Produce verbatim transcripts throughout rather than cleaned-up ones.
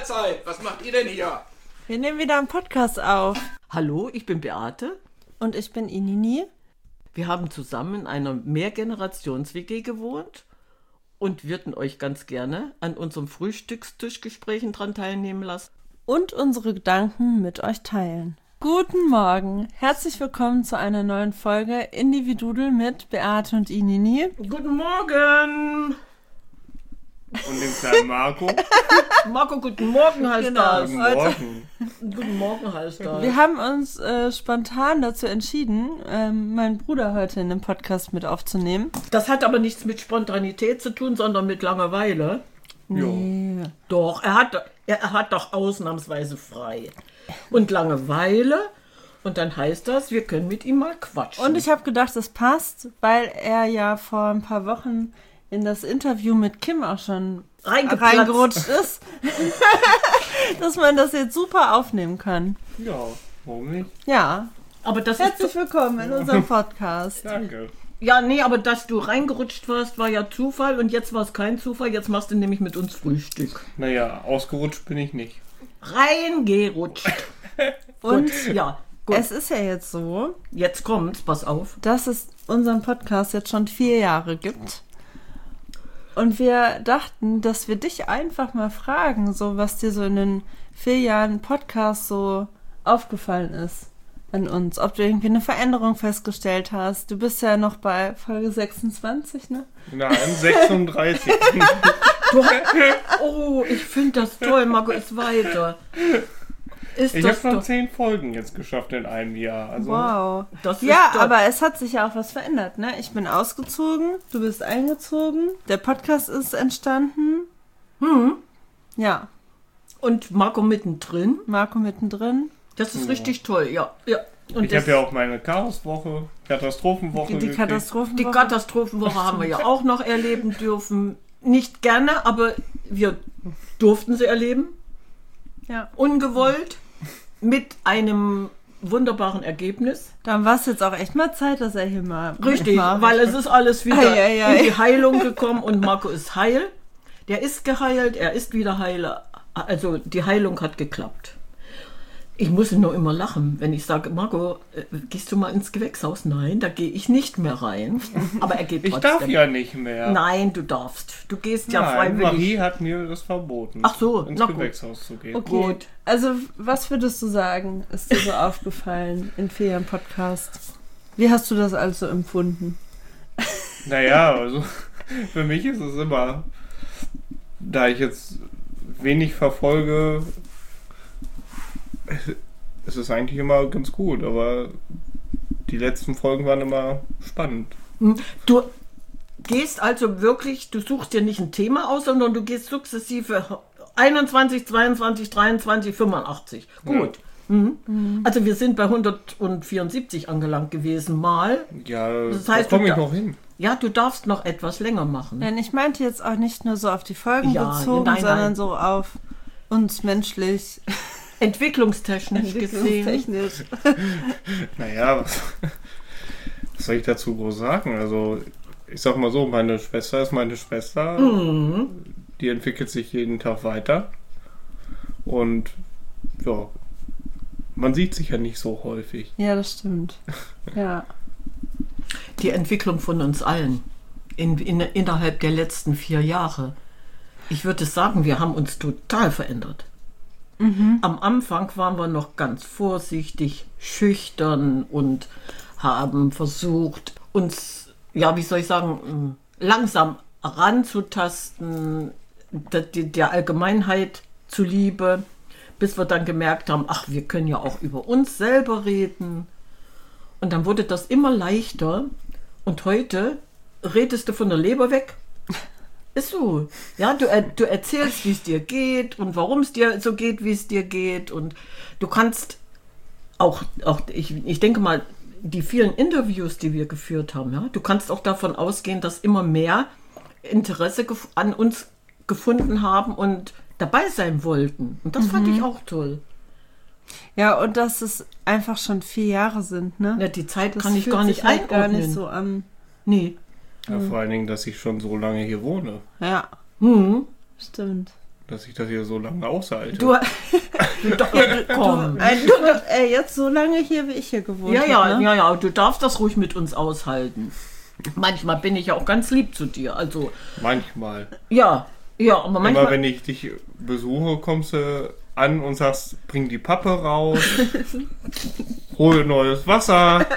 Mahlzeit. Was macht ihr denn hier? Wir nehmen wieder einen Podcast auf. Hallo, ich bin Beate. Und ich bin Inini. Wir haben zusammen in einer Mehrgenerations-W G gewohnt und würden euch ganz gerne an unserem Frühstückstischgesprächen dran teilnehmen lassen. Und unsere Gedanken mit euch teilen. Guten Morgen. Herzlich willkommen zu einer neuen Folge Individudel mit Beate und Inini. Guten Morgen! Und dem kleinen Marco. Marco, guten Morgen heißt Genau. das. Guten Heute- Morgen. Guten Morgen heißt das. Wir haben uns äh, spontan dazu entschieden, ähm, meinen Bruder heute in den Podcast mit aufzunehmen. Das hat aber nichts mit Spontanität zu tun, sondern mit Langeweile. Nee. Doch, er hat, er hat doch ausnahmsweise frei. Und Langeweile. Und dann heißt das, wir können mit ihm mal quatschen. Und ich habe gedacht, das passt, weil er ja vor ein paar Wochen in das Interview mit Kim auch schon Reingeplatzt. reingerutscht ist, dass man das jetzt super aufnehmen kann. Ja, warum nicht? Ja, aber das herzlich ist willkommen in unserem Podcast. Danke. ja, nee, aber dass du reingerutscht warst, war ja Zufall und jetzt war es kein Zufall. Jetzt machst du nämlich mit uns Frühstück. Naja, ausgerutscht bin ich nicht. Reingerutscht. Und Gut, ja, gut. es ist ja jetzt so, Jetzt kommt's, pass auf. dass es unseren Podcast jetzt schon vier Jahre gibt. Und wir dachten, dass wir dich einfach mal fragen, so was dir so in den vier Jahren Podcast so aufgefallen ist an uns. Ob du irgendwie eine Veränderung festgestellt hast. Du bist ja noch bei Folge sechsundzwanzig, ne? Nein, sechsunddreißig. Du, oh, ich finde das toll. Marco ist weiter. Ist Ich das habe noch doch, zehn Folgen jetzt geschafft in einem Jahr. Also, Wow. das ist Ja, doch- aber es hat sich ja auch was verändert, ne? Ich bin ausgezogen, du bist eingezogen, der Podcast ist entstanden. Hm. Ja, Und Marco mittendrin. Marco mittendrin. Das ist richtig toll, ja. ja. Und ich das- habe ja auch meine Chaoswoche, Katastrophenwoche. Die, die gekriegt. Katastrophen. Die Katastrophenwoche haben wir ja auch noch erleben dürfen. Nicht gerne, aber wir durften sie erleben. Ja. Ungewollt. Mit einem wunderbaren Ergebnis. Dann war es jetzt auch echt mal Zeit, dass er hier mal Richtig, mitmacht. weil es ist alles wieder Ei, ei, ei. in die Heilung gekommen und Marco ist heil. Der ist geheilt, er ist wieder heil. Also die Heilung hat geklappt. Ich muss nur immer lachen, wenn ich sage, Marco, äh, gehst du mal ins Gewächshaus? Nein, da gehe ich nicht mehr rein. Aber er geht Ich trotzdem. darf ja nicht mehr. Nein, du darfst. Du gehst ja Nein, freiwillig. Marie hat mir das verboten, Ach so, ins na gut. Gewächshaus zu gehen. Okay. Gut. Also, was würdest du sagen, ist dir so aufgefallen in vier Jahren Podcast? Wie hast du das also empfunden? Naja, also für mich ist es immer, da ich jetzt wenig verfolge, es ist eigentlich immer ganz gut, aber die letzten Folgen waren immer spannend. Du gehst also wirklich, du suchst dir nicht ein Thema aus, sondern du gehst sukzessive einundzwanzig, zweiundzwanzig, dreiundzwanzig, fünfundachtzig. Gut. Mhm. Also wir sind bei hundertvierundsiebzig angelangt gewesen mal. Ja, Das da heißt, komme du ich da- noch hin. Ja, du darfst noch etwas länger machen. Denn ich meinte jetzt auch nicht nur so auf die Folgen Ja, bezogen, nein, sondern nein. so auf uns menschlich, Entwicklungstechnisch gesehen. entwicklungstechnisch. Naja, was, was soll ich dazu groß sagen? Also, ich sag mal so, meine Schwester ist meine Schwester. Die entwickelt sich jeden Tag weiter. Und ja, man sieht sich ja nicht so häufig. Ja, das stimmt. Ja. Die Entwicklung von uns allen in, in, innerhalb der letzten vier Jahre. Ich würde sagen, wir haben uns total verändert. Am Anfang waren wir noch ganz vorsichtig, schüchtern und haben versucht, uns, ja, wie soll ich sagen, langsam ranzutasten, der, der Allgemeinheit zuliebe, bis wir dann gemerkt haben, ach, wir können ja auch über uns selber reden. Und dann wurde das immer leichter. Und heute redest du von der Leber weg. Ist so. Ja, du, er- du erzählst, wie es dir geht und warum es dir so geht, wie es dir geht. Und du kannst auch, auch ich, ich denke mal, die vielen Interviews, die wir geführt haben, ja, du kannst auch davon ausgehen, dass immer mehr Interesse gef- an uns gefunden haben und dabei sein wollten. Und das fand ich auch toll. Ja, und dass es einfach schon vier Jahre sind, ne? Ja, die Zeit Das kann ich fühlt gar sich nicht halt einordnen. gar nicht so an. Nee. Ja, vor allen Dingen, dass ich schon so lange hier wohne. Ja, Hm. stimmt. dass ich das hier so lange aushalte. Du, du, doch, ja, komm. Äh, du, äh, jetzt so lange hier, wie ich hier gewohnt Ja, habe. ja, Ne? ja, ja, du darfst das ruhig mit uns aushalten. Manchmal bin ich ja auch ganz lieb zu dir. Also, Manchmal. ja, ja, aber manchmal. Aber wenn ich dich besuche, kommst du an und sagst, bring die Pappe raus, hol neues Wasser,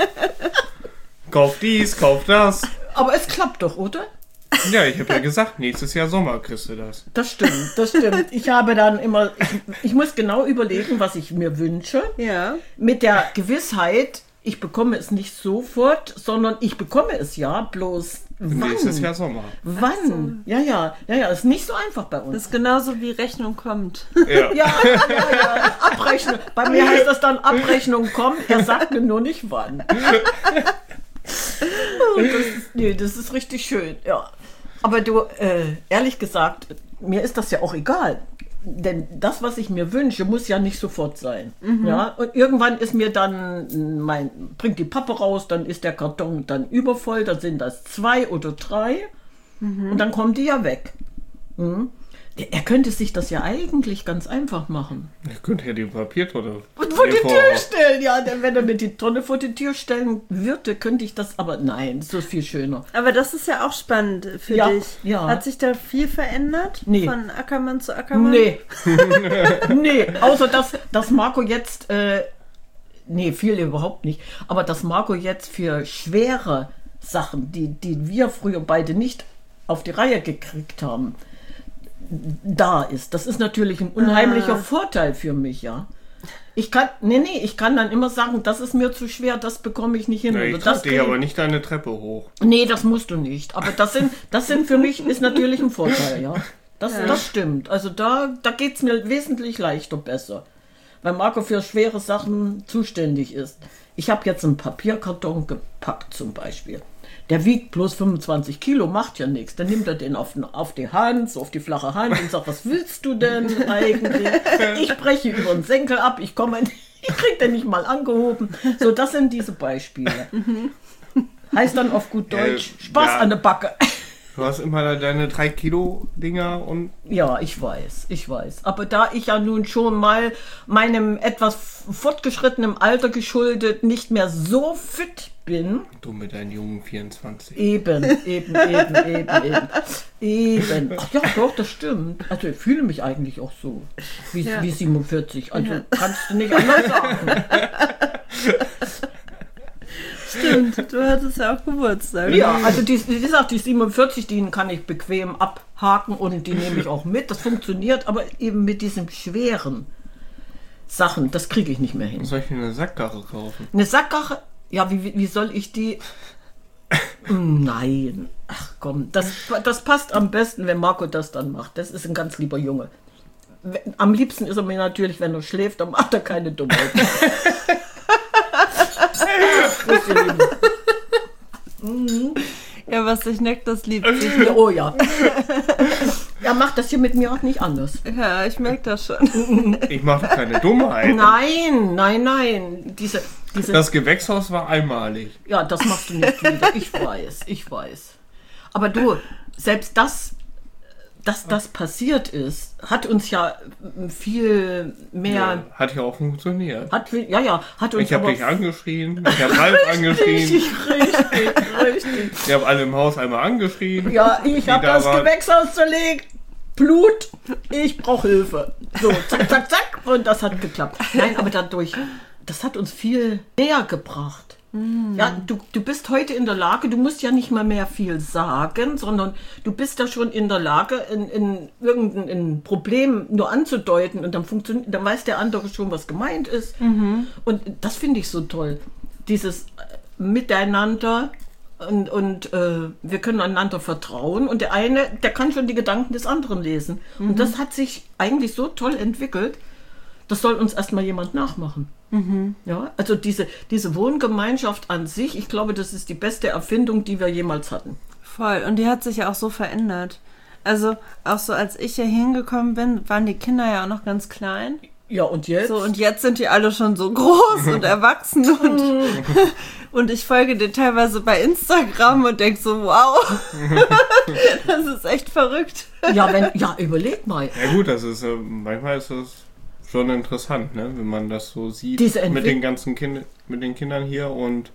kauf dies, kauf das. Aber es klappt doch, oder? Ja, ich habe ja gesagt, nächstes Jahr Sommer kriegst du das. Das stimmt, das stimmt. Ich habe dann immer, ich, ich muss genau überlegen, was ich mir wünsche. Ja. Mit der Gewissheit, ich bekomme es nicht sofort, sondern ich bekomme es ja, bloß wann? Nächstes Jahr Sommer. Wann? Ja, ja, ja, ja, ist nicht so einfach bei uns. Das ist genauso wie Rechnung kommt. Ja. Ja, ja, ja, Abrechnung. Bei mir heißt das dann, Abrechnung kommt, er sagt mir nur nicht wann. Das ist, nee, das ist richtig schön, ja. Aber du, äh, ehrlich gesagt, mir ist das ja auch egal. Denn das, was ich mir wünsche, muss ja nicht sofort sein. Mhm. Ja? Und irgendwann ist mir dann, mein, bringt die Pappe raus, dann ist der Karton dann übervoll, dann sind das zwei oder drei mhm. und dann kommen die ja weg. Mhm. Er könnte sich das ja eigentlich ganz einfach machen. Ich könnte ja die Papiertonne Und vor die Tür stellen, ja, denn wenn er mir die Tonne vor die Tür stellen würde, könnte ich das, aber nein, so viel schöner. Aber das ist ja auch spannend für Ja, dich. ja. Hat sich da viel verändert? Nee. Von Ackermann zu Ackermann? Nee. Nee, außer dass, dass Marco jetzt, äh, nee, viel überhaupt nicht, aber dass Marco jetzt für schwere Sachen, die, die wir früher beide nicht auf die Reihe gekriegt haben, da ist. Das ist natürlich ein unheimlicher Ah. Vorteil für mich, ja. Ich kann, nee, nee, ich kann dann immer sagen, das ist mir zu schwer, das bekomme ich nicht hin. Ja, Oder ich das trage dich aber nicht deine Treppe hoch. Nee, das musst du nicht. Aber das sind, das sind für mich, ist natürlich ein Vorteil, ja. Das, Ja. das stimmt. Also da, da geht es mir wesentlich leichter besser. Weil Marco für schwere Sachen zuständig ist. Ich habe jetzt einen Papierkarton gepackt zum Beispiel. Der wiegt bloß fünfundzwanzig Kilo, macht ja nichts. Dann nimmt er den auf, auf die Hand, so auf die flache Hand und sagt, was willst du denn eigentlich? Ich breche über den Senkel ab, ich komme, ich krieg den nicht mal angehoben. So, das sind diese Beispiele. Heißt dann auf gut Deutsch, Äh, Spaß ja. an der Backe. Du hast immer deine drei Kilo Dinger und Ja, ich weiß, ich weiß. Aber da ich ja nun schon mal meinem etwas fortgeschrittenen Alter geschuldet nicht mehr so fit bin, du mit deinen jungen vierundzwanzig. eben, eben, eben, eben, eben, eben. Ach ja, doch, das stimmt. Also ich fühle mich eigentlich auch so, wie, Ja. wie siebenundvierzig. Also Ja. kannst du nicht anders sagen. Stimmt, du hattest ja auch Geburtstag. Ja, also die, wie gesagt, die siebenundvierzig, die kann ich bequem abhaken und die nehme ich auch mit. Das funktioniert, aber eben mit diesen schweren Sachen, das kriege ich nicht mehr hin. Soll ich mir eine Sackkarre kaufen? Eine Sackkarre, ja, wie, wie soll ich die... Nein, ach komm, das, das passt am besten, wenn Marco das dann macht. Das ist ein ganz lieber Junge. Am liebsten ist er mir natürlich, wenn er schläft, dann macht er keine Dummheiten. Ja, was sich neckt, das liebt sich. Oh ja. Er macht das hier mit mir auch nicht anders. Ja, ich merke das schon. Ich mache keine Dummheit. Nein, nein, nein. Diese, diese, Das Gewächshaus war einmalig. ja, das machst du nicht wieder. Ich weiß, ich weiß. Aber du, selbst das, dass das passiert ist, hat uns ja viel mehr... Ja, hat ja auch funktioniert. Hat, viel- ja, ja, hat uns Ich habe aber... dich angeschrien, ich habe Ralf angeschrien, Richtig, richtig, richtig. wir haben alle im Haus einmal angeschrien. Ja, ich Die habe da das waren. Gewächshaus zerlegt. Blut, ich brauche Hilfe. So, zack, zack, zack. Und das hat geklappt. Nein, aber dadurch, das hat uns viel näher gebracht. Ja, du, du bist heute in der Lage, du musst ja nicht mal mehr viel sagen, sondern du bist da schon in der Lage, in, in irgendein in Problem nur anzudeuten und dann funktioniert, dann weiß der andere schon, was gemeint ist. Und das finde ich so toll. Dieses Miteinander und, und äh, wir können einander vertrauen und der eine, der kann schon die Gedanken des anderen lesen. Und das hat sich eigentlich so toll entwickelt, das soll uns erstmal jemand nachmachen. Ja, also diese, diese Wohngemeinschaft an sich, ich glaube, das ist die beste Erfindung, die wir jemals hatten. Voll. Und die hat sich ja auch so verändert. Also auch so, als ich hier hingekommen bin, waren die Kinder ja auch noch ganz klein. Ja, und jetzt? So, und jetzt sind die alle schon so groß und erwachsen und, und ich folge dir teilweise bei Instagram und denk so, wow, das ist echt verrückt. Ja, wenn, ja, überleg mal. Ja gut, das ist, äh, manchmal ist das schon interessant, ne? Wenn man das so sieht Diese mit Entwick- den ganzen kind mit den Kindern hier und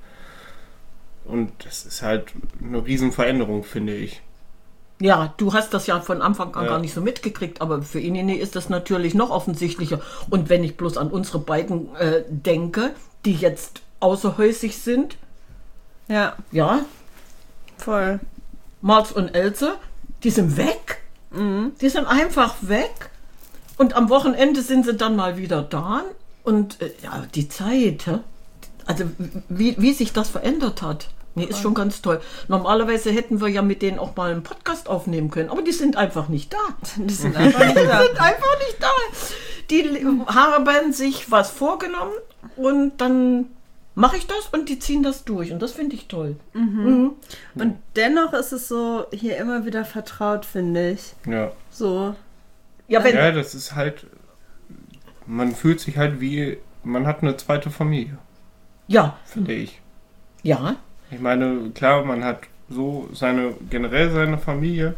und das ist halt eine Riesenveränderung, finde ich. Ja, du hast das ja von Anfang an Ja. gar nicht so mitgekriegt, aber für Inini ist das natürlich noch offensichtlicher. Und wenn ich bloß an unsere beiden äh, denke, die jetzt außerhäusig sind, Ja, ja, voll. Marz und Else, die sind weg. Die sind einfach weg. Und am Wochenende sind sie dann mal wieder da. Und äh, ja, die Zeit, hä? Also wie, wie sich das verändert hat. Nee, ist schon ganz toll. Normalerweise hätten wir ja mit denen auch mal einen Podcast aufnehmen können, aber die sind einfach nicht da. Die sind einfach nicht da. Die sind einfach nicht da. Die haben sich was vorgenommen und dann mache ich das und die ziehen das durch. Und das finde ich toll. Mhm. Und dennoch ist es so hier immer wieder vertraut, finde ich. Ja. So. Ja, wenn, Ja, das ist halt, man fühlt sich halt wie, man hat eine zweite Familie, ja, finde ich. ja, Ich meine, klar, man hat so seine, generell seine Familie.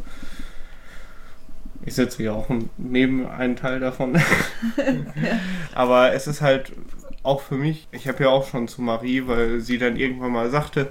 Ich sitze ja auch neben einem Teil davon. Aber es ist halt auch für mich, ich habe ja auch schon zu Marie, weil sie dann irgendwann mal sagte,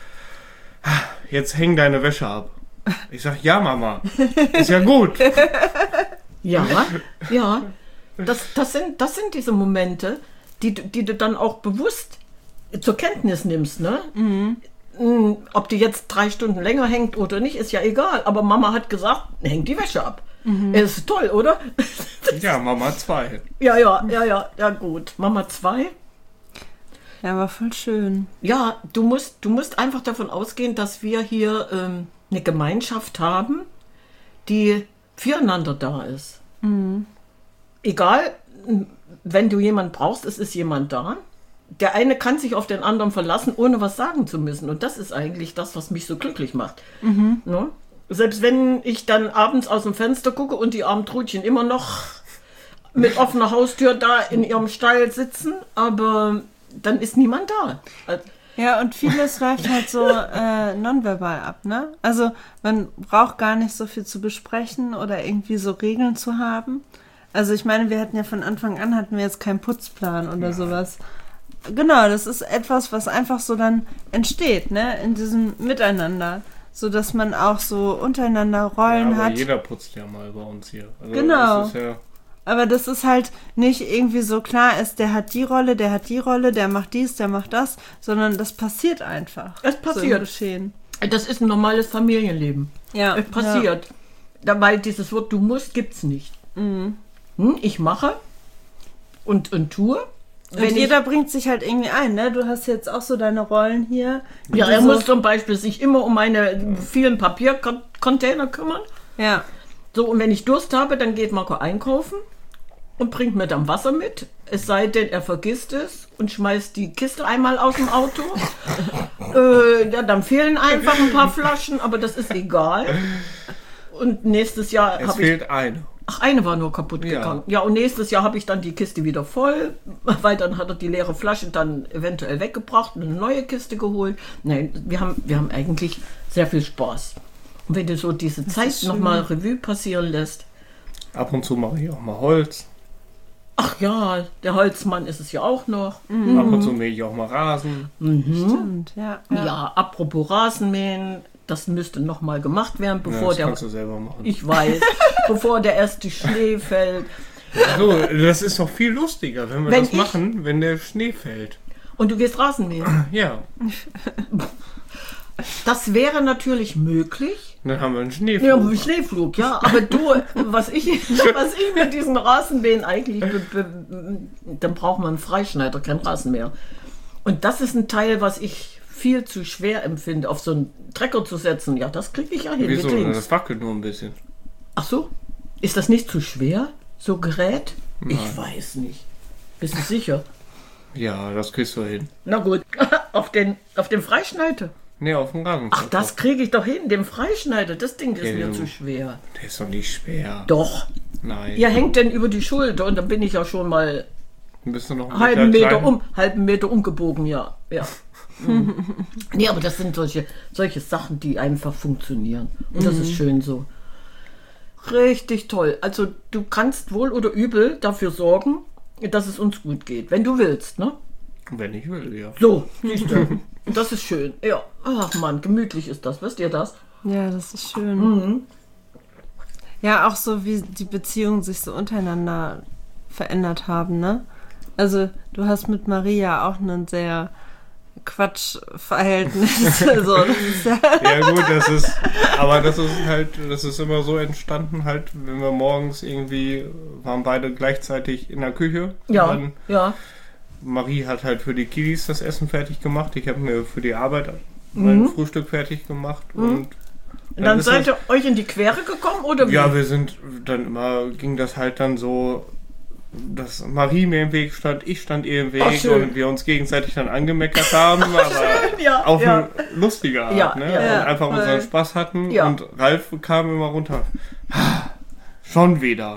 jetzt häng deine Wäsche ab. Ich sag, ja Mama, ist ja gut. ja, ja. Das, das, sind, das sind diese Momente, die, du- die du dann auch bewusst zur Kenntnis nimmst, ne? Mhm. Ob die jetzt drei Stunden länger hängt oder nicht, ist ja egal. Aber Mama hat gesagt, häng die Wäsche ab. Mhm. Ist toll, oder? Ja, Mama zwei. Ja, ja, ja, ja, ja, gut. Mama zwei. Ja, war voll schön. Ja, du musst, du musst einfach davon ausgehen, dass wir hier ähm, eine Gemeinschaft haben, die füreinander da ist. Mhm. Egal, wenn du jemanden brauchst, es ist jemand da. Der eine kann sich auf den anderen verlassen, ohne was sagen zu müssen. Und das ist eigentlich das, was mich so glücklich macht. Mhm. Ne? Selbst wenn ich dann abends aus dem Fenster gucke und die armen Trutchen immer noch mit offener Haustür da in ihrem Stall sitzen, aber dann ist niemand da. Also, Ja, und vieles läuft halt so äh, nonverbal ab, ne? Also man braucht gar nicht so viel zu besprechen oder irgendwie so Regeln zu haben. Also ich meine, wir hatten ja von Anfang an, hatten wir jetzt keinen Putzplan oder sowas. Genau, das ist etwas, was einfach so dann entsteht, ne? In diesem Miteinander. So dass man auch so untereinander Rollen Ja, aber hat. jeder putzt ja mal bei uns hier. Also Genau. Das ist ja, Aber das ist halt nicht irgendwie so klar ist, der hat die Rolle, der hat die Rolle, der macht dies, der macht das, sondern das passiert einfach. Es So im passiert. Geschehen. das ist ein normales Familienleben. Ja. Es passiert. Da, weil dieses Wort du musst gibt's nicht. Mhm. Hm, ich mache und, und tue. Und Wenn jeder bringt sich halt irgendwie ein, ne? Du hast jetzt auch so deine Rollen hier. ich, ja, die er so, muss zum Beispiel sich immer um meine vielen Papiercontainer kümmern. Ja. So, und wenn ich Durst habe, dann geht Marco einkaufen und bringt mir dann Wasser mit. Es sei denn, er vergisst es und schmeißt die Kiste einmal aus dem Auto. äh, ja, dann fehlen einfach ein paar Flaschen, aber das ist egal. Und nächstes Jahr es habe ich... fehlt eine. Ach, eine war nur kaputt Ja. gegangen. Ja, und nächstes Jahr habe ich dann die Kiste wieder voll, weil dann hat er die leere Flasche dann eventuell weggebracht und eine neue Kiste geholt. Nein, wir haben, wir haben eigentlich sehr viel Spaß. Und wenn du so diese Zeit ist schön. nochmal Revue passieren lässt, Ab und zu mache ich auch mal Holz. ach ja, der Holzmann ist es ja auch noch. Ab und zu mähe ich auch mal Rasen. Stimmt, ja. Ja, Ja. apropos Rasenmähen, das müsste nochmal gemacht werden, Ja, bevor das der... kannst du selber machen. Ich weiß, bevor der erste Schnee fällt. So, das ist doch viel lustiger, wenn wir Wenn das ich- machen, wenn der Schnee fällt. Und du gehst Rasenmähen. Ja, Das wäre natürlich möglich. dann haben wir einen Schneeflug. Ja, mit Schneeflug, ja. Aber du, was ich, was ich mit diesen Rasenmähen eigentlich, be, be, dann braucht man einen Freischneider, kein Rasenmäher. Und das ist ein Teil, was ich viel zu schwer empfinde, auf so einen Trecker zu setzen. Ja, das kriege ich ja hin Wieso? mit links. Das wackelt nur ein bisschen. Ach so, ist das nicht zu schwer, so Gerät? Ich Nein. weiß nicht. Bist du sicher? Ja, das kriegst du hin. Na gut, auf den, auf den Freischneider. Nee, auf dem Rasen. Ach, das kriege ich doch hin, dem Freischneider. Das Ding ist Okay, mir du- zu schwer. Der ist doch nicht schwer. Doch, Nein. Ihr hängt denn über die Schulter und dann bin ich ja schon mal Bist du noch ein halben Meter Meter, klein? um, halben Meter umgebogen, ja. ja. Mhm. Nee, aber das sind solche, solche Sachen, die einfach funktionieren. Und das ist schön so. Richtig toll. Also du kannst wohl oder übel dafür sorgen, dass es uns gut geht. Wenn du willst, ne? Wenn ich will, ja. So, siehst du. Das ist schön. Ja. Ach Mann, gemütlich ist das. Wisst ihr das? Ja, das ist schön. Mhm. Ja, auch so, wie die Beziehungen sich so untereinander verändert haben, ne? Also, du hast mit Maria auch einen sehr Quatschverhältnis. Also, das ist ja Ja gut, das ist, aber das ist halt, das ist immer so entstanden halt, wenn wir morgens irgendwie, waren beide gleichzeitig in der Küche. Ja, Dann, ja. Marie hat halt für die Kiddies das Essen fertig gemacht, ich habe mir für die Arbeit mein Mhm. Frühstück fertig gemacht und Und dann ist seid das, ihr euch in die Quere gekommen, oder wie? ja, wir sind dann immer, ging das halt dann so, dass Marie mir im Weg stand, ich stand ihr im Weg Ach, schön. und wir uns gegenseitig dann angemeckert haben, aber ja, auf ja. eine lustige Art, Ja, ne? ja, und einfach voll. unseren Spaß hatten Ja. und Ralf kam immer runter. "Ah, Schon wieder.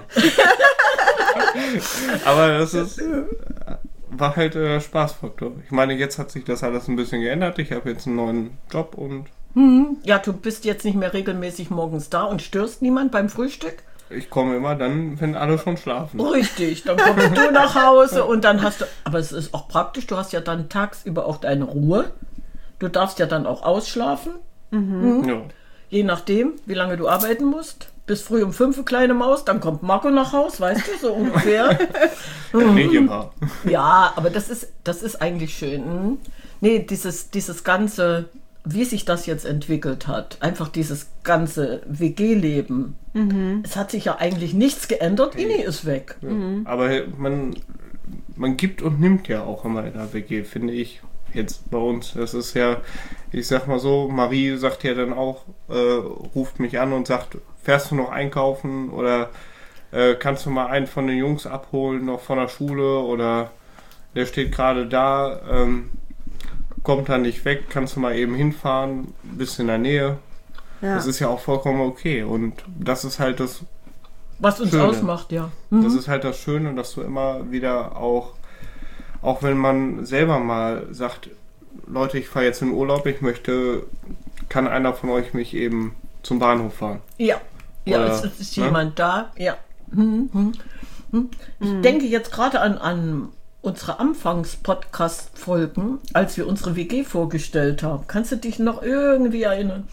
Aber das ist war halt der Spaßfaktor. Ich meine, jetzt hat sich das alles ein bisschen geändert. Ich habe jetzt einen neuen Job und Ja, du bist jetzt nicht mehr regelmäßig morgens da und störst niemand beim Frühstück? ich komme immer dann, wenn alle schon schlafen. Richtig, dann kommst du nach Hause und dann hast du, aber es ist auch praktisch, du hast ja dann tagsüber auch deine Ruhe. Du darfst ja dann auch ausschlafen, Ja. je nachdem, wie lange du arbeiten musst. Bis früh um fünf, kleine Maus, dann kommt Marco nach Haus, weißt du, so ungefähr. Nicht immer. Ja, aber das ist, das ist eigentlich schön. Hm? Nee, dieses, dieses ganze, wie sich das jetzt entwickelt hat, einfach dieses ganze W G-Leben. Es hat sich ja eigentlich nichts geändert, Ini ist weg. Ja. Aber man, man gibt und nimmt ja auch immer in der W G, finde ich. Jetzt bei uns. Das ist ja, ich sag mal so, Marie sagt ja dann auch, äh, ruft mich an und sagt, fährst du noch einkaufen oder äh, kannst du mal einen von den Jungs abholen, noch von der Schule oder der steht gerade da, ähm, kommt da nicht weg, kannst du mal eben hinfahren, bist in der Nähe. ja. Das ist ja auch vollkommen okay und das ist halt das Was uns Schöne. ausmacht, ja. Das ist halt das Schöne, dass du immer wieder auch, auch wenn man selber mal sagt, Leute, ich fahre jetzt in Urlaub, ich möchte, kann einer von euch mich eben zum Bahnhof fahren? Ja, ja, Oder, es, es ist ne? jemand da, ja. Hm, hm, hm. Ich denke jetzt gerade an, an unsere Anfangs-Podcast-Folgen, als wir unsere W G vorgestellt haben. Kannst du dich noch irgendwie erinnern?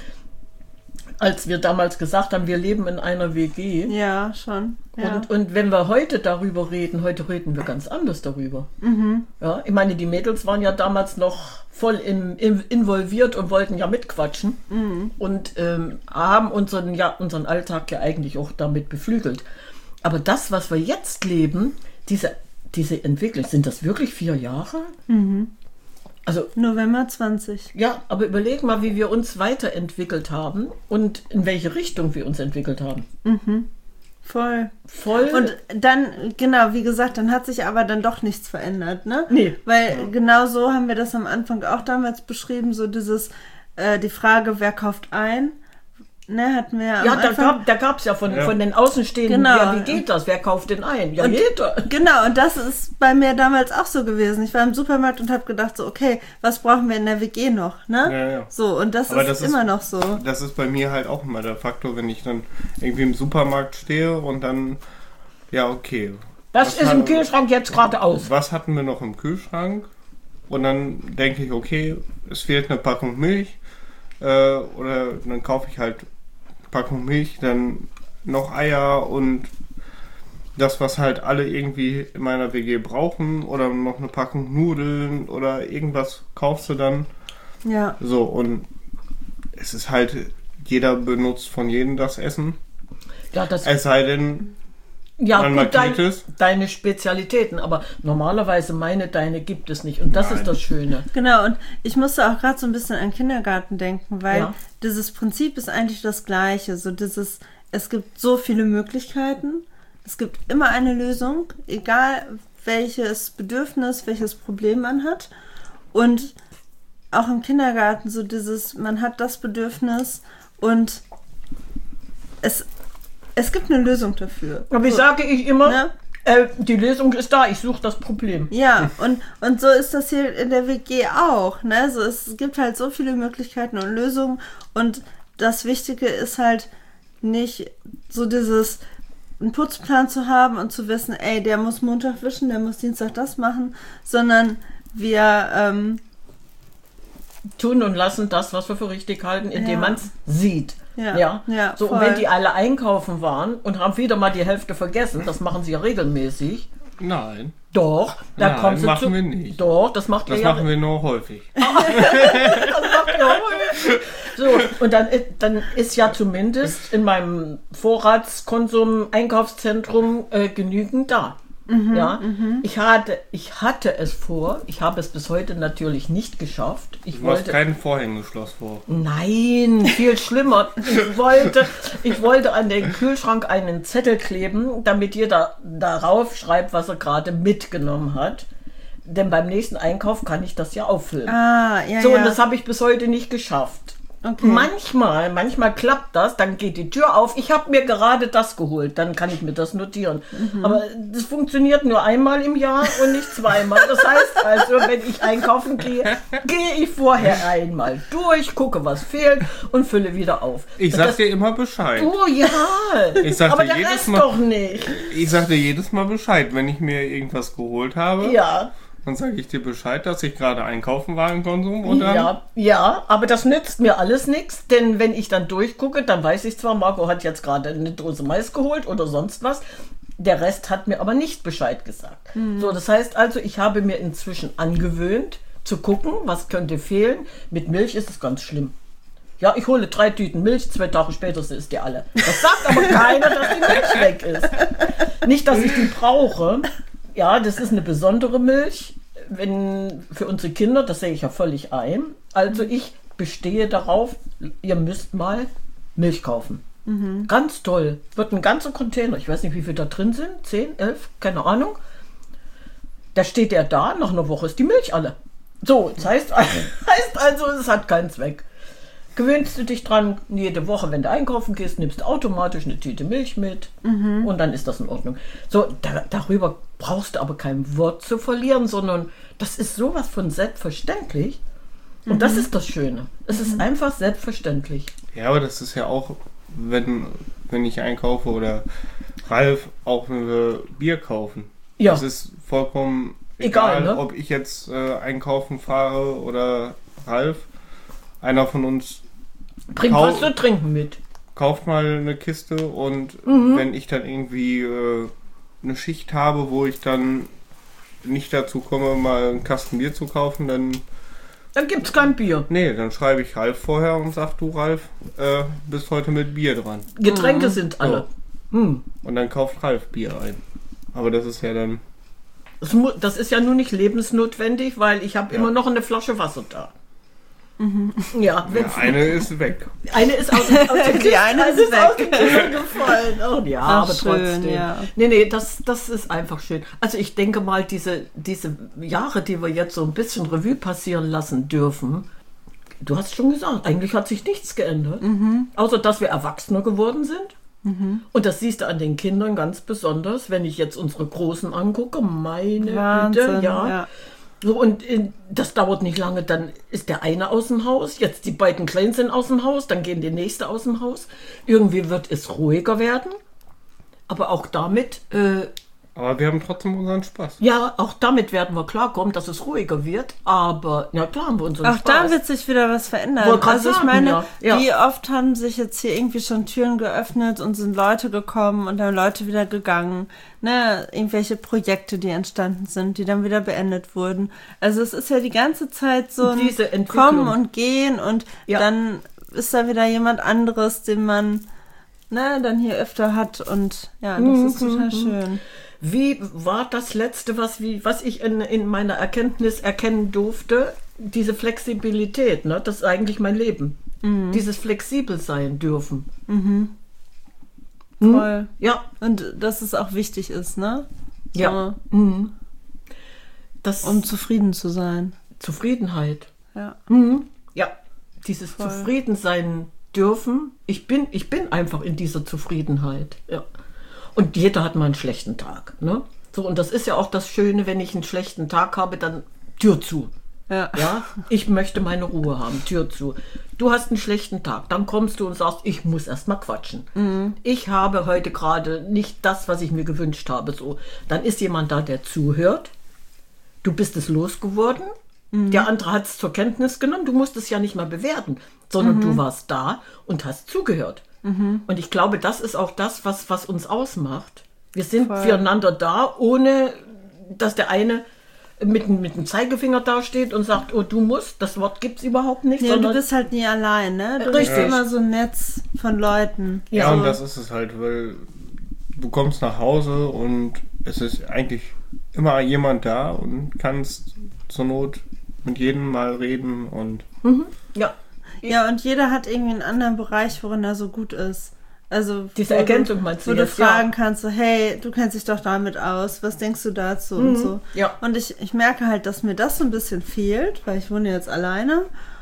Als wir damals gesagt haben, wir leben in einer W G. Ja, schon. Ja. Und, und wenn wir heute darüber reden, heute reden wir ganz anders darüber. Ja, ich meine, die Mädels waren ja damals noch voll im, im, involviert und wollten ja mitquatschen und ähm, haben unseren, ja, unseren Alltag ja eigentlich auch damit beflügelt. Aber das, was wir jetzt leben, diese, diese Entwicklung, sind das wirklich vier Jahre? Also November zwanzig. ja, aber überleg mal, wie wir uns weiterentwickelt haben und in welche Richtung wir uns entwickelt haben. Voll. Voll. Und dann, genau, wie gesagt, dann hat sich aber dann doch nichts verändert, ne? Nee. Weil genau so haben wir das am Anfang auch damals beschrieben, so dieses, äh, die Frage, wer kauft ein, ne, hatten wir ja am ja, da Anfang. gab da gab's ja von, Ja. von den Außenstehenden, Genau. ja, wie geht das? Wer kauft den ein? Ja, Und- jeder. Genau, und das ist bei mir damals auch so gewesen. Ich war im Supermarkt und habe gedacht, so, okay, was brauchen wir in der W G noch, ne? Ja, ja. So, und das Aber ist das ist- immer noch so. Das ist bei mir halt auch immer der Faktor, wenn ich dann irgendwie im Supermarkt stehe und dann, ja, okay. Das Was ist im haben- Kühlschrank jetzt gerade aus. Was hatten wir noch im Kühlschrank? Und dann denke ich, okay, es fehlt eine Packung Milch. Äh, oder dann kaufe ich halt eine Packung Milch, dann noch Eier und das, was halt alle irgendwie in meiner W G brauchen. Oder noch eine Packung Nudeln oder irgendwas kaufst du dann. Ja, So, und es ist halt, jeder benutzt von jedem das Essen. Ja, das, Es sei denn, ja man gut, dein, markiert es. deine Spezialitäten, aber normalerweise meine, deine gibt es nicht. Und das Nein. ist das Schöne. genau. Und ich musste auch gerade so ein bisschen an Kindergarten denken, weil Ja. dieses Prinzip ist eigentlich das Gleiche. So dieses, es gibt so viele Möglichkeiten. Es gibt immer eine Lösung, egal welches Bedürfnis, welches Problem man hat. Und auch im Kindergarten so dieses, man hat das Bedürfnis und es es gibt eine Lösung dafür. Aber ich So, sage ich immer, ne? äh, die Lösung ist da, ich suche das Problem. Ja, und, und so ist das hier in der W G auch. Ne? So, es gibt halt so viele Möglichkeiten und Lösungen. Und das Wichtige ist halt nicht so dieses, einen Putzplan zu haben und zu wissen, ey, der muss Montag wischen, der muss Dienstag das machen, sondern wir ähm, Tun und lassen das, was wir für richtig halten, indem Ja. man es sieht. Ja, Ja. ja, So, und voll. wenn die alle einkaufen waren und haben wieder mal die Hälfte vergessen, das machen sie ja regelmäßig. Nein, Doch, da Nein, kommen sie machen zu. wir nicht. Doch, das macht das ihr ja. machen wir nur häufig. So, und dann, dann ist ja zumindest in meinem Vorratskonsum Einkaufszentrum äh, genügend da. Ja, ich hatte, ich hatte es vor, ich habe es bis heute natürlich nicht geschafft. Ich Du hast wollte, kein Vorhängeschloss vor. nein, viel schlimmer. Ich wollte, ich wollte an den Kühlschrank einen Zettel kleben, damit jeder darauf schreibt, was er gerade mitgenommen hat. Denn beim nächsten Einkauf kann ich das ja auffüllen. Ah, ja, So, ja. und das habe ich bis heute nicht geschafft. Okay. Manchmal, manchmal klappt das, dann geht die Tür auf, ich habe mir gerade das geholt, dann kann ich mir das notieren. Mhm. Aber das funktioniert nur einmal im Jahr und nicht zweimal. Das heißt also, wenn ich einkaufen gehe, gehe ich vorher einmal durch, gucke, was fehlt und fülle wieder auf. Ich Und sag das, dir immer Bescheid. oh ja, Ich sag aber dir der jedes Rest Mal- doch nicht. Ich sag dir jedes Mal Bescheid, wenn ich mir irgendwas geholt habe. Ja. Dann sage ich dir Bescheid, dass ich gerade einkaufen war im Konsum und dann Ja, ja, aber das nützt mir alles nichts, denn wenn ich dann durchgucke, dann weiß ich zwar, Marco hat jetzt gerade eine Dose Mais geholt oder sonst was, der Rest hat mir aber nicht Bescheid gesagt. So, das heißt also, ich habe mir inzwischen angewöhnt, zu gucken, was könnte fehlen. Mit Milch ist es ganz schlimm. Ja, ich hole drei Tüten Milch, zwei Tage später ist die alle. Das sagt aber keiner, dass die Milch weg ist. Nicht, dass ich die brauche. Ja, das ist eine besondere Milch, wenn für unsere Kinder, das sehe ich ja völlig ein. Also ich bestehe darauf, ihr müsst mal Milch kaufen. Ganz toll. Wird ein ganzer Container, ich weiß nicht, wie viel da drin sind, zehn, elf, keine Ahnung. Da steht der da, nach einer Woche ist die Milch alle. So, das heißt, heißt also, es hat keinen Zweck. Gewöhnst du dich dran, jede Woche, wenn du einkaufen gehst, nimmst du automatisch eine Tüte Milch mit und dann ist das in Ordnung. So, da, darüber brauchst du aber kein Wort zu verlieren, sondern das ist sowas von selbstverständlich. Und das ist das Schöne. Es ist einfach selbstverständlich. Ja, aber das ist ja auch, wenn, wenn ich einkaufe oder Ralf, auch wenn wir Bier kaufen. Ja. Das ist vollkommen Egal, egal, ne? ob ich jetzt äh, einkaufen fahre oder Ralf. Einer von uns Bring Kau- was zu trinken mit. kauft mal eine Kiste und Mhm. wenn ich dann irgendwie äh, eine Schicht habe, wo ich dann nicht dazu komme, mal einen Kasten Bier zu kaufen, dann Dann gibt's kein Bier. nee, dann schreibe ich Ralf vorher und sag, du Ralf, äh, bist heute mit Bier dran. Getränke sind alle. Hm. Und dann kauft Ralf Bier ein. Aber das ist ja dann... Das, mu- das ist ja nun nicht lebensnotwendig, weil ich habe Ja. immer noch eine Flasche Wasser da. Ja, wenn Ja, eine ist weg. eine ist aus, aus dem Die eine eine ist weg. aus dem Kessel gefallen. Oh, ja, Ach, aber schön, trotzdem. ja. Nee, nee, das, das ist einfach schön. Also ich denke mal, diese, diese Jahre, die wir jetzt so ein bisschen Revue passieren lassen dürfen, du hast schon gesagt, eigentlich hat sich nichts geändert. Außer, dass wir Erwachsener geworden sind. Und das siehst du an den Kindern ganz besonders, wenn ich jetzt unsere Großen angucke. Meine Wahnsinn, Güte, ja. ja. So, und in, das dauert nicht lange, dann ist der eine aus dem Haus, jetzt die beiden Kleinen sind aus dem Haus, dann gehen die nächste aus dem Haus. Irgendwie wird es ruhiger werden, aber auch damit, äh, Aber wir haben trotzdem unseren Spaß. ja, auch damit werden wir klarkommen, dass es ruhiger wird, aber, ja klar haben wir unseren Auch da Spaß. wird sich wieder was verändern. Wollte grad Also ich sagen, meine, ja. Ja. wie oft haben sich jetzt hier irgendwie schon Türen geöffnet und sind Leute gekommen und dann Leute wieder gegangen. Ne? Irgendwelche Projekte, die entstanden sind, die dann wieder beendet wurden. Also es ist ja die ganze Zeit so ein Diese Entwicklung. Kommen und Gehen und Ja. dann ist da wieder jemand anderes, den man ne, dann hier öfter hat und ja, das Mhm, ist total schön. Wie war das Letzte, was, wie, was ich in, in meiner Erkenntnis erkennen durfte? Diese Flexibilität, ne? Das ist eigentlich mein Leben. Dieses flexibel sein dürfen. Voll. Ja, Und dass es auch wichtig ist, ne? ja. So, Mhm. Das um zufrieden zu sein. Zufriedenheit. Ja. Mhm. Ja, dieses Voll. Zufriedensein dürfen. Ich bin, ich bin einfach in dieser Zufriedenheit. Ja. Und jeder hat mal einen schlechten Tag. Ne? So, und das ist ja auch das Schöne, wenn ich einen schlechten Tag habe, dann Tür zu. Ja. Ja, ich möchte meine Ruhe haben, Tür zu. Du hast einen schlechten Tag, dann kommst du und sagst, ich muss erst mal quatschen. Mhm. Ich habe heute gerade nicht das, was ich mir gewünscht habe. So, dann ist jemand da, der zuhört. Du bist es losgeworden. Mhm. Der andere hat es zur Kenntnis genommen. Du musst es ja nicht mal bewerten, sondern mhm. du warst da und hast zugehört. Mhm. Und ich glaube, das ist auch das, was, was uns ausmacht. Wir sind Voll. Füreinander da, ohne dass der eine mit, mit dem Zeigefinger dasteht und sagt, oh, du musst, das Wort gibt es überhaupt nicht. Nee, sondern du bist halt nie allein, ne? Du Richtig. bist immer so ein Netz von Leuten. Ja, so. Und das ist es halt, weil du kommst nach Hause und es ist eigentlich immer jemand da und kannst zur Not mit jedem mal reden und... Mhm. Ja. Ja, und jeder hat irgendwie einen anderen Bereich, worin er so gut ist. Also diese Ergänzung meinst du wo jetzt, du fragen ja. kannst, so, hey, du kennst dich doch damit aus, was denkst du dazu mhm. und so. Ja. Und ich, ich merke halt, dass mir das so ein bisschen fehlt, weil ich wohne jetzt alleine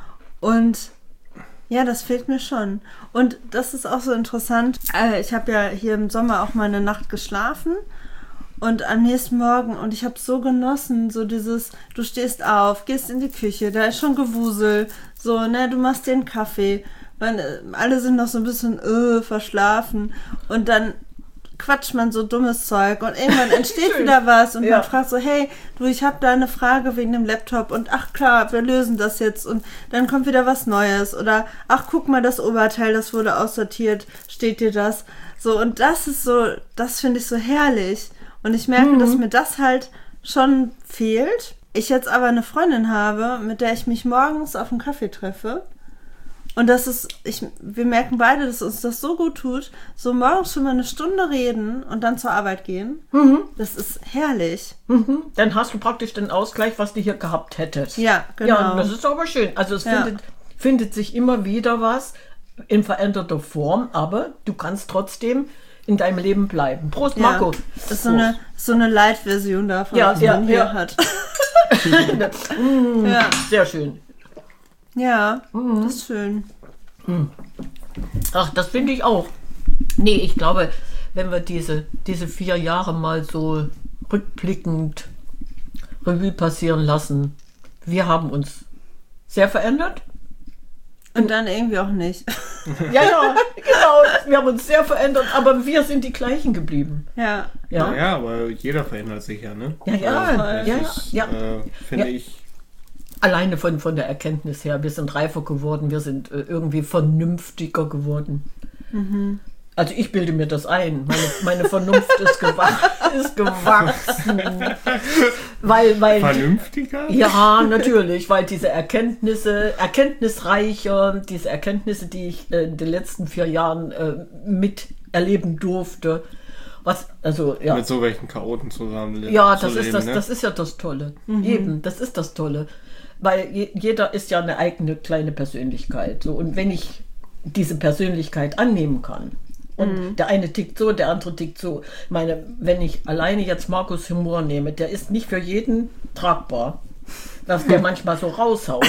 und ja, das fehlt mir schon. Und das ist auch so interessant. Äh, ich habe ja hier im Sommer auch mal eine Nacht geschlafen und am nächsten Morgen, und ich habe so genossen, so dieses, du stehst auf, gehst in die Küche, da ist schon Gewusel, so, ne, du machst dir einen Kaffee. Man, alle sind noch so ein bisschen äh, verschlafen und dann quatscht man so dummes Zeug und irgendwann entsteht wieder was und ja. man fragt so, hey, du, ich habe da eine Frage wegen dem Laptop und ach klar, wir lösen das jetzt und dann kommt wieder was Neues oder ach, guck mal, das Oberteil, das wurde aussortiert, steht dir das? So, und das ist so, das finde ich so herrlich und ich merke, mhm. dass mir das halt schon fehlt. Ich jetzt aber eine Freundin habe, mit der ich mich morgens auf einen Kaffee treffe. Und das ist, ich, wir merken beide, dass uns das so gut tut, so morgens schon mal eine Stunde reden und dann zur Arbeit gehen. Mhm. Das ist herrlich. Mhm. Dann hast du praktisch den Ausgleich, was du hier gehabt hättest. Ja, genau. Ja, das ist aber schön. Also es ja. findet, findet sich immer wieder was in veränderter Form, aber du kannst trotzdem in deinem Leben bleiben. Prost, Marco. Ja, das ist so eine, so eine Light-Version davon, ja, was ja, man hier ja. hat. mm, ja. Sehr schön. Ja, mhm. das ist schön. Ach, das finde ich auch. Nee, ich glaube, wenn wir diese, diese vier Jahre mal so rückblickend Revue passieren lassen, wir haben uns sehr verändert. Und dann irgendwie auch nicht. Ja, ja, genau. Wir haben uns sehr verändert, aber wir sind die gleichen geblieben. Ja. Ja, ja, ja, aber jeder verändert sich ja, ne? Ja, ja, also, ja, ist, ja. Äh, finde ja. ich... Alleine von, von der Erkenntnis her, wir sind reifer geworden, wir sind äh, irgendwie vernünftiger geworden. Mhm. Also ich bilde mir das ein, meine, meine Vernunft ist, gewa- ist gewachsen. weil, weil, Vernünftiger? Ja, natürlich, weil diese Erkenntnisse, erkenntnisreicher, diese Erkenntnisse, die ich äh, in den letzten vier Jahren äh, miterleben durfte, was, also, ja. Mit so welchen Chaoten zusammen. Ja, das, zu ist leben, das, ne? das ist ja das Tolle. Mhm. Eben, das ist das Tolle. Weil je, jeder ist ja eine eigene kleine Persönlichkeit. So, und wenn ich diese Persönlichkeit annehmen kann, und mhm. der eine tickt so, der andere tickt so. Ich meine, wenn ich alleine jetzt Markus Humor nehme, der ist nicht für jeden tragbar, was der manchmal so raushaut.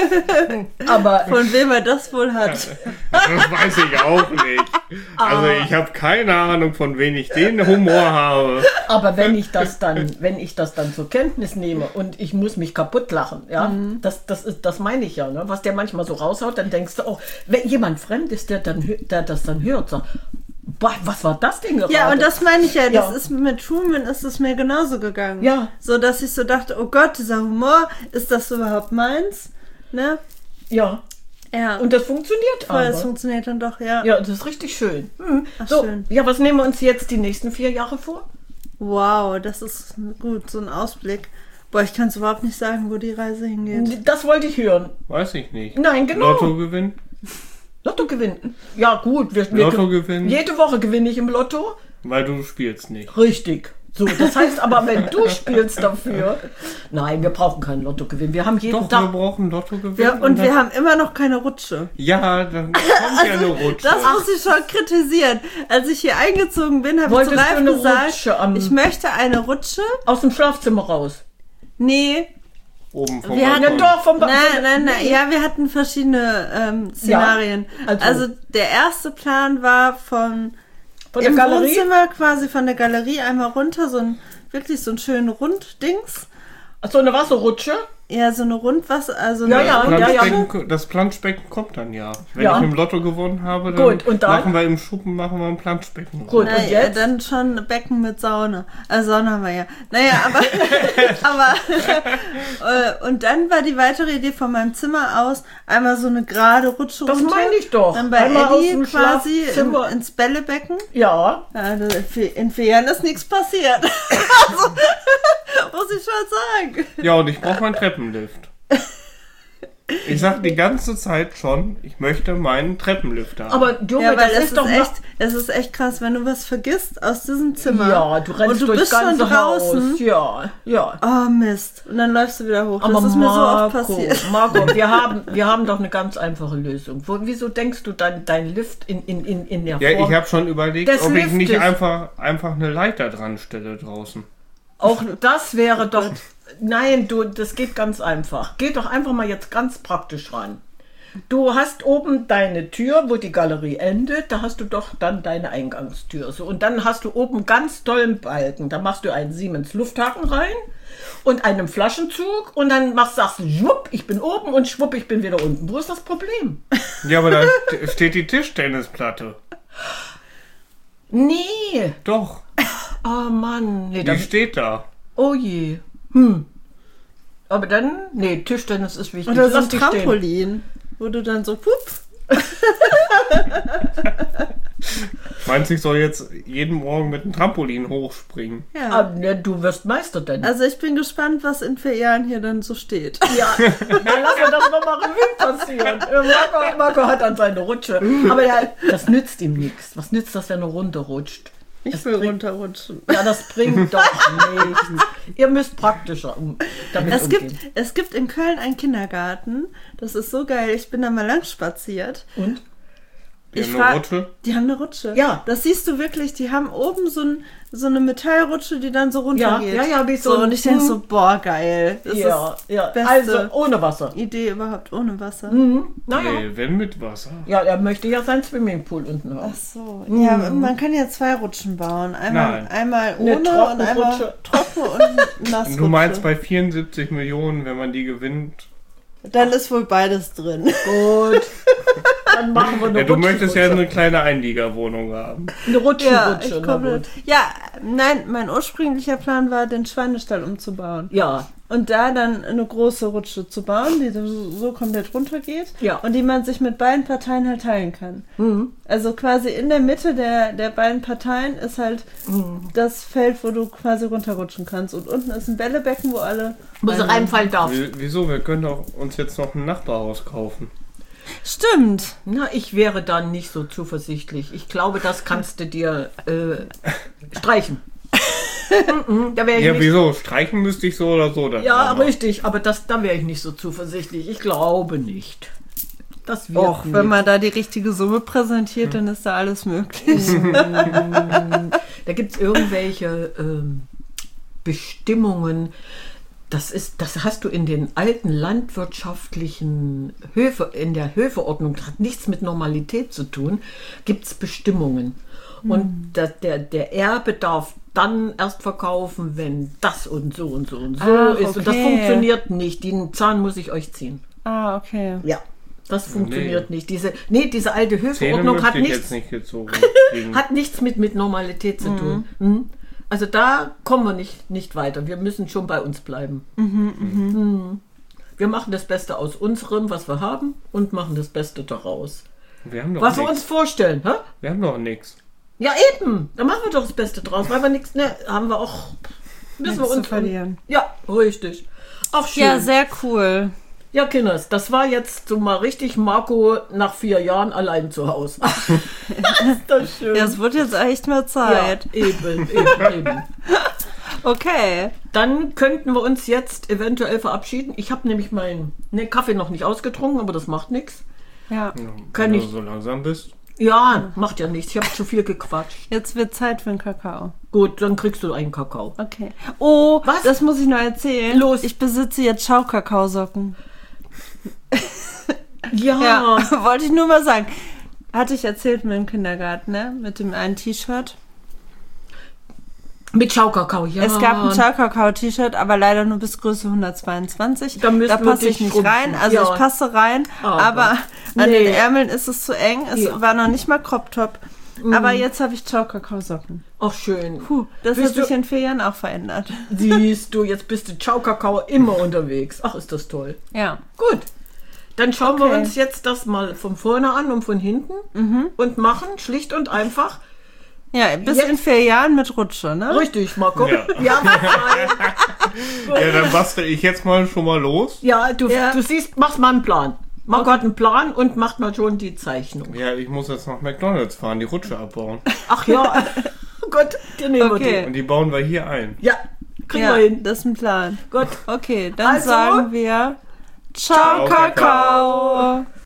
Aber von wem er das wohl hat. Das weiß ich auch nicht. Also ich habe keine Ahnung, von wem ich den Humor habe. Aber wenn ich das dann, wenn ich das dann zur Kenntnis nehme und ich muss mich kaputt lachen, ja, mhm. das, das ist, das meine ich ja, ne? Was der manchmal so raushaut, dann denkst du auch, wenn jemand fremd ist, der dann, der das dann hört, sagt, boah, was war das denn gerade? Ja, und das meine ich ja, das ja. ist mit Truman ist es mir genauso gegangen. Ja. So, dass ich so dachte, oh Gott, dieser Humor, ist das überhaupt meins? Ne? Ja. Ja. Und das funktioniert Voll, aber. das funktioniert dann doch, ja. Ja, das ist richtig schön. Mhm. Ach, so, schön. Ja, was nehmen wir uns jetzt die nächsten vier Jahre vor? Wow, das ist gut, so ein Ausblick. Boah, ich kann es überhaupt nicht sagen, wo die Reise hingeht. Das wollte ich hören. Weiß ich nicht. Nein, genau. Lotto gewinnen? Lotto gewinnen. Ja, gut. Wir, wir Lotto gewinnen? Jede Woche gewinne ich im Lotto. Weil du spielst nicht. Richtig. So, das heißt aber, wenn du spielst dafür. Nein, wir brauchen keinen Lottogewinn. Wir haben jeden Doch, Tag. wir brauchen Lottogewinn. Ja, und, und wir haben immer noch keine Rutsche. Ja, dann kommt ja eine Rutsche. Das muss ich schon kritisieren. Als ich hier eingezogen bin, habe ich zu Wolltest du Ralf eine gesagt, Rutsche am- ich möchte eine Rutsche. Aus dem Schlafzimmer raus. Nee, oben vom Wir hatten, Balkon. Ja, doch, vom Ba- nein, nein, nein, ja, wir hatten verschiedene ähm, Szenarien. Ja, also- also, der erste Plan war von, Von der im Galerie? Wohnzimmer quasi von der Galerie einmal runter, so ein wirklich so ein schönen Runddings. Ach so, eine Wasserrutsche? Ja, so eine Rundwasser, also Ja, eine ja, Planschbecken, das Planschbecken kommt dann ja. Wenn Ja. ich im Lotto gewonnen habe, dann, Gut, und dann? machen wir im Schuppen machen wir ein Planschbecken. Gut. Na, Und jetzt? dann schon ein Becken mit Sauna. Also Sauna haben wir ja. Naja, aber, aber äh, und dann war die weitere Idee von meinem Zimmer aus einmal so eine gerade Rutsche Das runter. meine ich doch. Dann bei Einmal aus Eddie dem quasi in, Schlafzimmer. ins Bällebecken. Ja. Ja, das- in vier Jahren ist nichts passiert. Also, muss ich schon sagen. Ja, und ich brauche meinen Treppenlift. Ich sag die ganze Zeit schon, ich möchte meinen Treppenlift haben. Aber Junge, Ja, weil das es ist ist, doch echt, es ist echt krass, wenn du was vergisst aus diesem Zimmer. Ja, du rennst und du durchs bist schon ganze draußen. Haus. Ja, ja. Oh Mist. Und dann läufst du wieder hoch. Aber das ist mir so oft Marco, passiert. Marco, wir haben, wir haben doch eine ganz einfache Lösung. Wo, wieso denkst du dann dein Lift in, in, in, in der ja, Form? ich habe schon überlegt, des ob ich nicht Liftes. einfach, einfach eine Leiter dran stelle draußen. Auch das wäre doch... Nein, du, das geht ganz einfach. Geh doch einfach mal jetzt ganz praktisch ran. Du hast oben deine Tür, wo die Galerie endet, da hast du doch dann deine Eingangstür. So, und dann hast du oben ganz tollen Balken. Da machst du einen Siemens Lufthaken rein und einen Flaschenzug und dann machst, sagst du, schwupp, ich bin oben und schwupp, ich bin wieder unten. Wo ist das Problem? Ja, aber da t- steht die Tischtennisplatte. Nee. Doch, Oh Mann. Nee, die dann, steht da. oh je. Hm. Aber dann, nee, Tischtennis ist wichtig. Oder so Lass ein die stehen. Trampolin, wo du dann so, pup, Meinst du, ich soll jetzt jeden Morgen mit einem Trampolin hochspringen? ja. Ah, ne, du wirst Meister denn. Also ich bin gespannt, was in vier Jahren hier dann so steht. Ja, dann lassen wir das nochmal Revue passieren. Äh, Marco, Marco hat dann seine Rutsche. Aber ja, das nützt ihm nichts. Was nützt das, wenn er runterrutscht? Ich Das will bringt- runterrutschen. Ja, das bringt doch nichts. Ihr müsst praktischer um, damit Es umgehen. gibt, es gibt in Köln einen Kindergarten. Das ist so geil. Ich bin da mal lang spaziert. Und? Die Ich haben eine frag- Rutsche. Die haben eine Rutsche. Ja. Das siehst du wirklich. Die haben oben so, ein, so eine Metallrutsche, die dann so runtergeht. Ja, ja, ja, wie so so. ein- Und ich denke hm. so, boah, geil. Das Ja, ist ja. beste Also ohne Wasser. Idee überhaupt ohne Wasser. Mhm. Naja. Nee, wenn mit Wasser. Ja, er möchte ja seinen Swimmingpool unten haben. Ach so. Ja, man kann ja zwei Rutschen bauen. Einmal, Nein. einmal Eine ohne und einmal Trockenrutsche. trocken und nass. Und du meinst bei vierundsiebzig Millionen, wenn man die gewinnt. Dann ist wohl beides drin. Gut. Dann machen wir eine Ja, du Rutschen- möchtest ja eine kleine Einliegerwohnung haben. eine Rutsche, Ja, Rutsche. ich na komme. gut. Ja, nein, mein ursprünglicher Plan war, den Schweinestall umzubauen. Ja, Und da dann eine große Rutsche zu bauen, die so, so komplett runtergeht. Ja. Und die man sich mit beiden Parteien halt teilen kann. Mhm. Also quasi in der Mitte der, der beiden Parteien ist halt Mhm. das Feld, wo du quasi runterrutschen kannst. Und unten ist ein Bällebecken, wo alle. wo sie reinfallen darf. W- Wieso? Wir können doch uns jetzt noch ein Nachbarhaus kaufen. Stimmt. Na, ich wäre dann nicht so zuversichtlich. Ich glaube, das kannst du dir äh, streichen. Mhm, da wäre ich Ja, nicht, wieso? Streichen müsste ich so oder so. dann ja, aber. richtig, aber das, da wäre ich nicht so zuversichtlich. Ich glaube nicht. Das wird Och, nicht. wenn man da die richtige Summe präsentiert, dann ist da alles möglich. Da gibt es irgendwelche ähm, Bestimmungen. Das ist, das hast du in den alten landwirtschaftlichen Höfe, in der Höfeordnung, das hat nichts mit Normalität zu tun, gibt es Bestimmungen. Und das, der, der Erbe darf dann erst verkaufen, wenn das und so und so und so Ach, ist. Und das okay. funktioniert nicht. Den Zahn muss ich euch ziehen. Ah, okay. Ja, das funktioniert nicht. Diese, nee, diese alte Zähne Höfeordnung möchte hat ich nichts, jetzt nicht gezogen kriegen. hat nichts mit, mit Normalität zu tun. Mhm. Also da kommen wir nicht, nicht weiter. Wir müssen schon bei uns bleiben. Mhm. Wir machen das Beste aus unserem, was wir haben, und machen das Beste daraus. Wir haben doch Was wir uns nichts. vorstellen, hä? Wir haben doch nichts. Ja, eben. Da machen wir doch das Beste draus, weil wir nichts, ne, haben wir auch, müssen wir Nichts zu uns verlieren. Ja, richtig. Auch schön. Ja, sehr cool. Ja, Kinders, das war jetzt so mal richtig Marco nach vier Jahren allein zu Hause. Ist das schön. Ja, es wird jetzt echt mal ja, Zeit. eben, eben, eben. Okay. Dann könnten wir uns jetzt eventuell verabschieden. Ich habe nämlich meinen ne, Kaffee noch nicht ausgetrunken, aber das macht nichts. Ja. Ja, Kann wenn ich- du so langsam bist. Ja, macht ja nichts. Ich habe zu viel gequatscht. Jetzt wird Zeit für einen Kakao. Gut, dann kriegst du einen Kakao. Okay. Oh, Was? das muss ich noch erzählen. Los. Ich besitze jetzt Schaukakaosocken. Ja. Ja, wollte ich nur mal sagen. Hatte ich erzählt mit dem Kindergarten, ne? Mit dem einen T-Shirt. Mit Schaukakao, ja. Es gab ein Schaukakao-T-Shirt, aber leider nur bis Größe hundertzweiundzwanzig. Da müssen Da wir passe ich dich nicht schrumpfen. rein. Also Ja. ich passe rein, Aber aber an nee. den Ärmeln ist es zu eng. Es Ja. war noch nicht mal Crop-Top. Aber jetzt habe ich Schaukakao-Socken. Ach, schön. Puh, das Bist hat sich du- in vier Jahren auch verändert. Siehst du, jetzt bist du Schaukakao immer unterwegs. Ach, ist das toll. Ja. Gut. Dann schauen wir Okay. uns jetzt das mal von vorne an und von hinten und machen schlicht und einfach. Ja, bis Jetzt- in vier Jahren mit Rutsche, ne? Richtig, Marco. Ja. Ja, Ja, dann bastel ich jetzt mal schon mal los. ja, du, Ja. du siehst, mach mal einen Plan. Marco hat einen Plan und macht mal schon die Zeichnung. Ja, ich muss jetzt nach McDonalds fahren, die Rutsche abbauen. Ach ja, Gut, die nehmen Okay. wir Und die bauen wir hier ein. die. Ja, kriegen Ja, wir hin. das ist ein Plan. Gut. Okay, dann Also- sagen wir Ciao, Ciao, Kakao. Kakao.